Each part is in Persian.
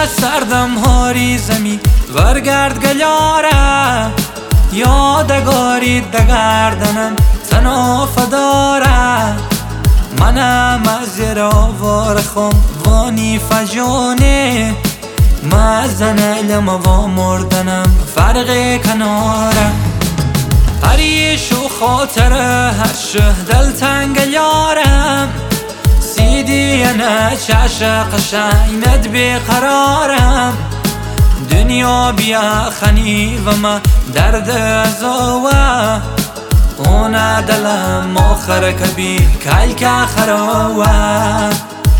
سردم هاری زمی ورگرد گلیاره یادگاری دگردنم تناف داره منم از زیر آوار خم وانی فجانه مزن علم و مردنم فرق کناره پریش و خاطر هر شه دلتنگ یارم سیدی نه چش قشنگت بیقرارم دنیا بیا خنی و ما درد ازوه اونا دلم آخر کبیر کل که خراوه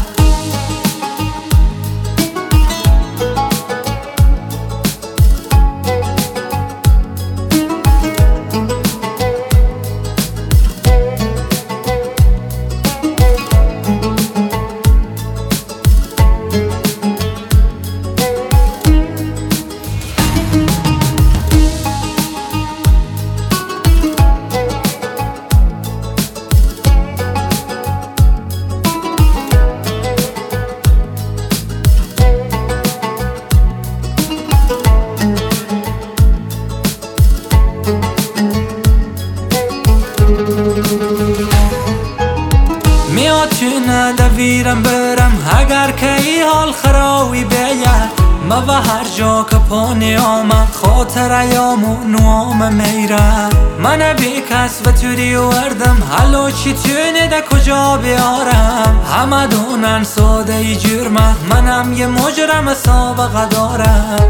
میاتونه دویرم برم اگر که ای حال خراوی بیه ما و هر جا که پانی آمد خاطر ایامو نوام میره من بی کس و توری وردم حالا چی تونه ده کجا بیارم همه دونن ساده ای جرمه منم یه مجرم سابقه دارم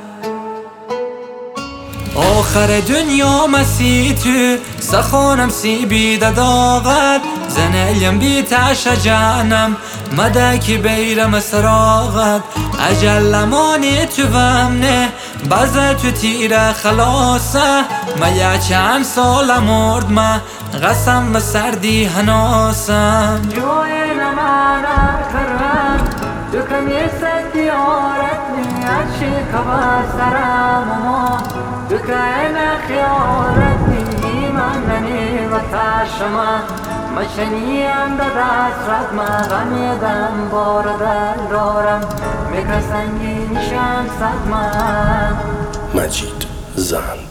آخر دنیا مسی تو سخونم سی بیده داغت زنلیم بی تش جانم مده که بیرم سراغت اجل مانی تو ومنه بزه تو تیره خلاصه ما یه چند سال مرد ما قسم و سردی هناسم جوی نمانا کرم دکم یه سدی آرت نیچی کبا سرم دکاین خیارت نیمان نمی و تاشما مشنیم ده دست ما غمیدم باردن دارم میکسنگی نشان صدما مجید زند